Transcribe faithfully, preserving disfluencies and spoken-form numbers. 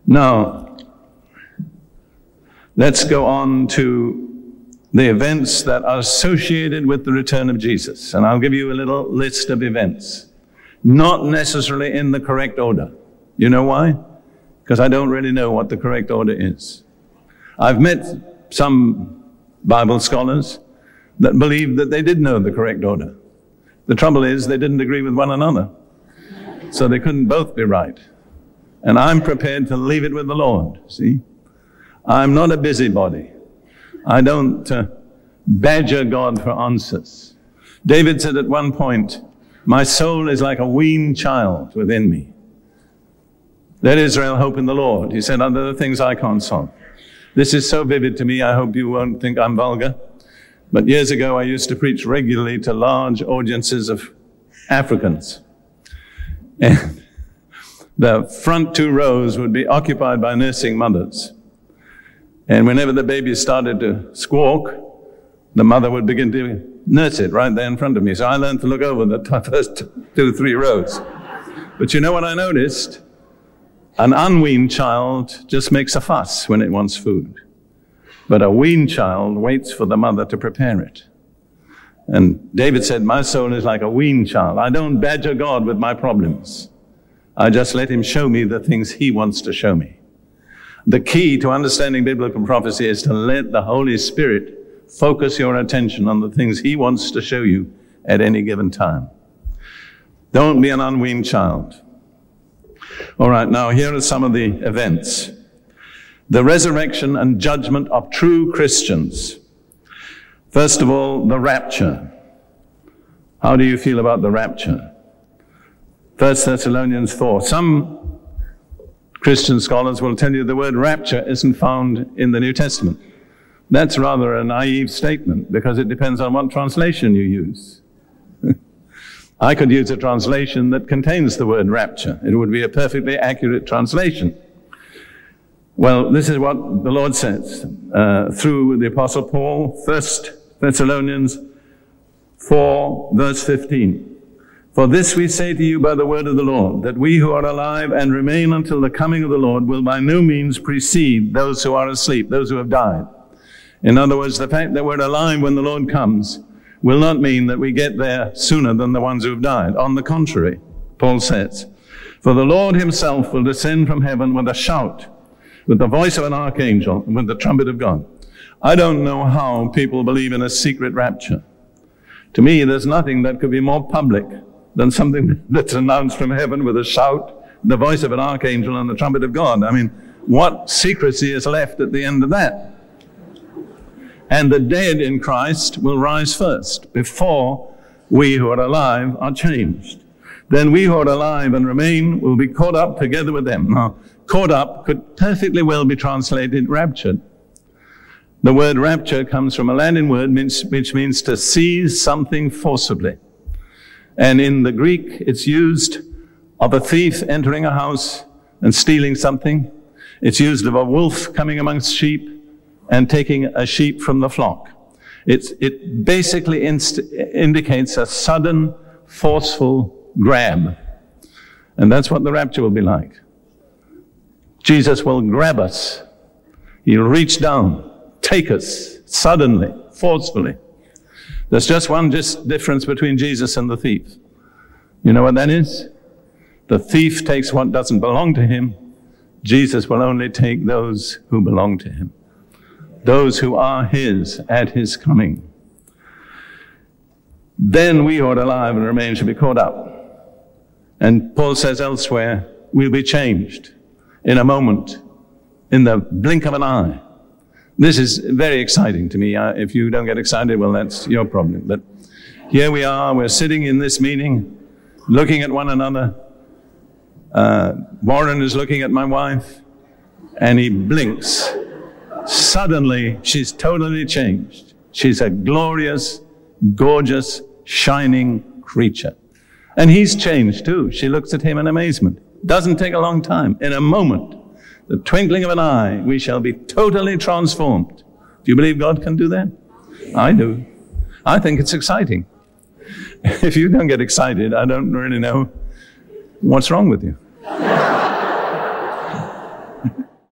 Now, let's go on to the events that are associated with the return of Jesus. And I'll give you a little list of events, not necessarily in the correct order. You know why? Because I don't really know what the correct order is. I've met some Bible scholars that believe that they did know the correct order. The trouble is they didn't agree with one another, so they couldn't both be right. And I'm prepared to leave it with the Lord, see? I'm not a busybody. I don't uh, badger God for answers. David said at one point, my soul is like a weaned child within me. Let Israel hope in the Lord. He said, under the things I can't solve. This is so vivid to me, I hope you won't think I'm vulgar. But years ago, I used to preach regularly to large audiences of Africans. And the front two rows would be occupied by nursing mothers. And whenever the baby started to squawk, the mother would begin to nurse it right there in front of me. So I learned to look over the first two, three rows. But you know what I noticed? An unweaned child just makes a fuss when it wants food. But a weaned child waits for the mother to prepare it. And David said, my soul is like a weaned child. I don't badger God with my problems. I just let him show me the things he wants to show me. The key to understanding biblical prophecy is to let the Holy Spirit focus your attention on the things he wants to show you at any given time. Don't be an unweaned child. All right, now here are some of the events. The resurrection and judgment of true Christians. First of all, the rapture. How do you feel about the rapture? First Thessalonians four. Some Christian scholars will tell you the word rapture isn't found in the New Testament. That's rather a naive statement because it depends on what translation you use. I could use a translation that contains the word rapture. It would be a perfectly accurate translation. Well, this is what the Lord says uh, through the Apostle Paul, First Thessalonians four, verse fifteen. For this we say to you by the word of the Lord, that we who are alive and remain until the coming of the Lord will by no means precede those who are asleep, those who have died. In other words, the fact that we're alive when the Lord comes will not mean that we get there sooner than the ones who have died. On the contrary, Paul says, for the Lord himself will descend from heaven with a shout, with the voice of an archangel, and with the trumpet of God. I don't know how people believe in a secret rapture. To me, there's nothing that could be more public than something that's announced from heaven with a shout, the voice of an archangel, and the trumpet of God. I mean, what secrecy is left at the end of that? And the dead in Christ will rise first, before we who are alive are changed. Then we who are alive and remain will be caught up together with them. Now, caught up could perfectly well be translated raptured. The word rapture comes from a Latin word which means to seize something forcibly. And in the Greek, it's used of a thief entering a house and stealing something. It's used of a wolf coming amongst sheep and taking a sheep from the flock. It's, it basically inst- indicates a sudden, forceful grab. And that's what the rapture will be like. Jesus will grab us. He'll reach down, take us suddenly, forcefully. There's just one just difference between Jesus and the thief. You know what that is? The thief takes what doesn't belong to him. Jesus will only take those who belong to him, those who are his at his coming. Then we who are alive and remain shall be caught up. And Paul says elsewhere, we'll be changed in a moment, in the blink of an eye. This is very exciting to me. Uh, if you don't get excited, well, that's your problem. But here we are, we're sitting in this meeting, looking at one another. Uh, Warren is looking at my wife, and he blinks. Suddenly, she's totally changed. She's a glorious, gorgeous, shining creature. And he's changed too. She looks at him in amazement. Doesn't take a long time. In a moment, the twinkling of an eye, we shall be totally transformed. Do you believe God can do that? I do. I think it's exciting. If you don't get excited, I don't really know what's wrong with you.